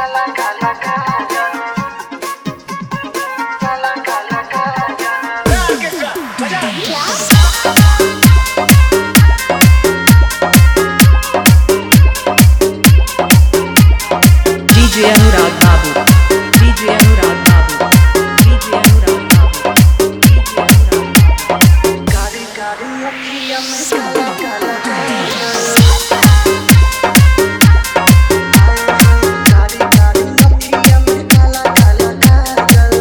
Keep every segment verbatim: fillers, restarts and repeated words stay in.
D J Anurag Babu, D J Anurag Babu, D J Anurag Babu, D J Anurag Babu. Kari kari akhiyan mein kala kala kajal. Kari kari akhiyan mein kala kala kajal.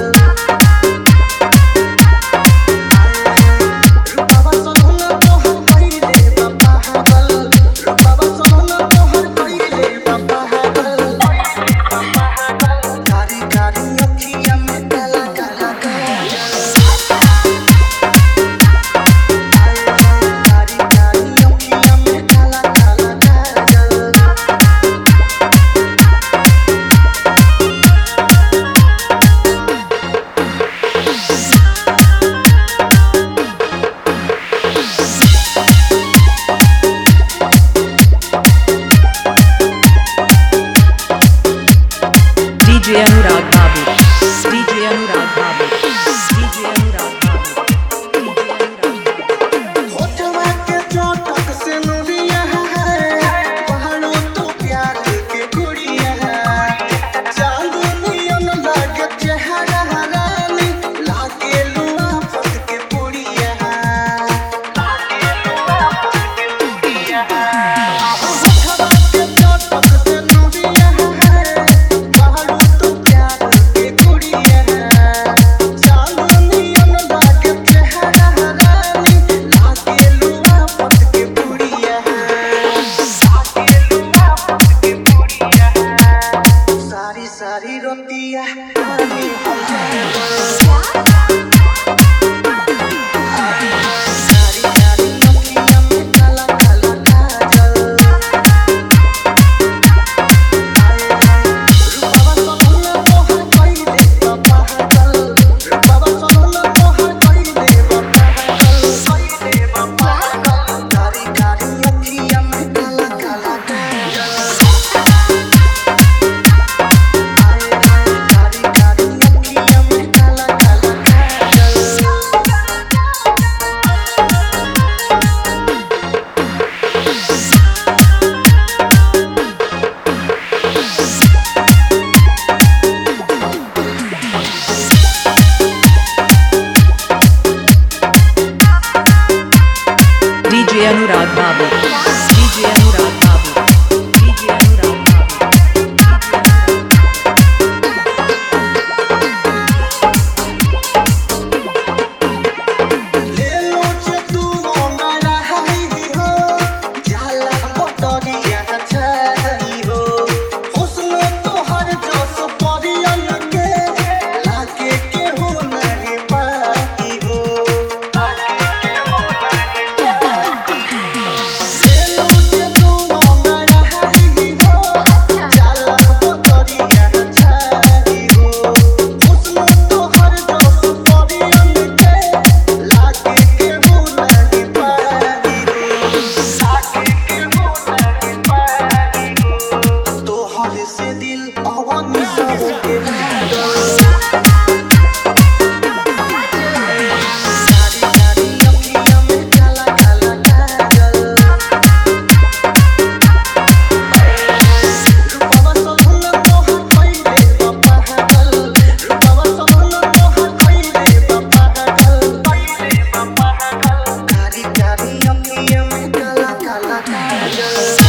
Rupava sonona tohar kaile ba pagal. Rupava sonona tohar kaile ba pagal. Kari kari akhiyan mein kala kala kajal. D J Anurag Babu, D J Anurag Babu, D J Anurag Babu, D J Anurag Babu. होठवा के चोटक से नुरिया है, पहाड़ों तो प्यार के गुड़िया है। चांदनियन लागे चेहरा रानी, लागे लुआ फट के पुड़िया है। होठवा के चोटक से नुरिया है, पहाड़ों तो प्यार के गुड़िया है। चांदनियन लागे चेहरा रानी, लागे लुआ फट के पुड़िया है। लागे लुआ फट के पुड़िया है। सारी सारी रोटियां पानी हो जाए। सारी सारी रोटियां में काला काला काजल। रूपावा सोना तोहर कइले बा पागल। रूपावा सोना तोहर कइले बा पागल। कइले बा पागल। कारी कारी रोटियां में काला काला काजल। कारी कारी रोटियां में काला काला काजल। D J Anurag Babu, D J Anurag Babu, D J Anurag Babu, D J Anurag Babu. ले लो जे तू हमारा हाई हो, जाला पटरिया छाई हो। हुस्न तोहर जस परियन के, लागे केहू नहीं पाई हो। ले लो जे तू हमारा हाई हो, जाला पटरिया छाई हो। हुस्न तोहर जस परियन के, लागे केहू नहीं पाई हो। लागे केहू नहीं पाई हो। तोहर से दिल अवनी सब के लागल। सारी सारी अखियां में काला काला काजल। रूपावा सोना तोहर कइले बा पागल। रूपावा सोना तोहर कइले बा पागल। कइले बा पागल। कारी कारी अखियां में काला काला काजल।